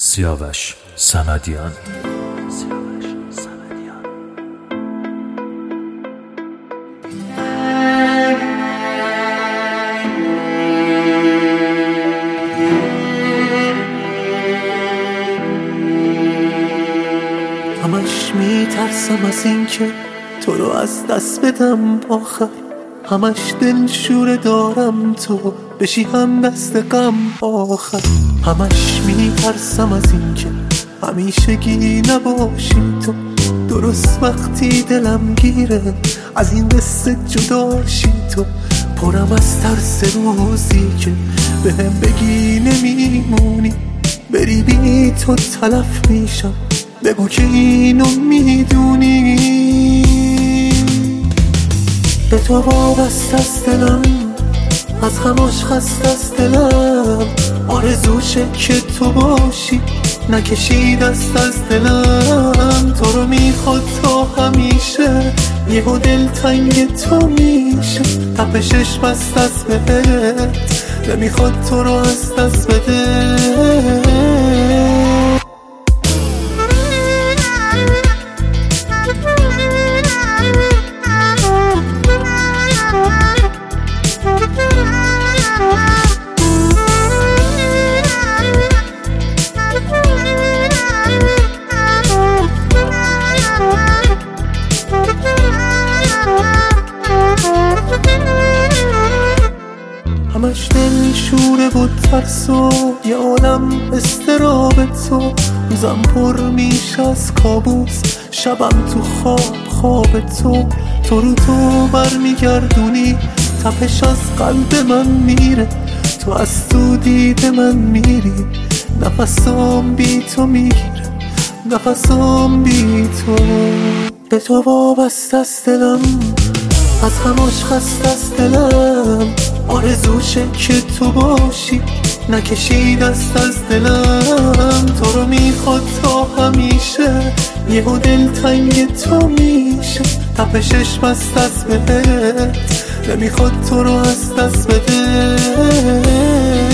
سیاوش صمدیان. همش میترسم از این که تو رو از دست بدم آخر، همش دلشوره دارم تو بشی هم دست غم آخر. همش میترسم از این که همیشگی نباشی تو، درست وقتی دلم گیره از این قصه جداشی تو. پرم از ترس روزی که بهم بگی نمیمونی، بری بی تو تلف میشم، بگو که اینو میدونی. به تو وابسته است دلم، از غماش خسته است دلم، آرزوشه که تو باشی نکشی دست از دلم. تو رو میخواد تا همیشه، یهو دل تنگ تو میشه، تپشش بست است بهت، نمیخواد تو رو از دست بده. همش دل شوره و ترس و یه عالم استراب تو، روزم پر میشه از کابوس، شبم تو خواب تو. تو رو تو برمیگردونی، تپش از قلب من میره، تو از تو دید من میری، نفسام بی تو میگیره، نفسام بی تو. به تو وابسته است دلم، از غماش خسته است دلم، آرزوشه که تو باشی نکشی دست از دلم. تو رو میخواد تا همیشه، یهو دل تنگ تو میشه، تپشش بست است بهت، نمیخواد تو رو از دست بده.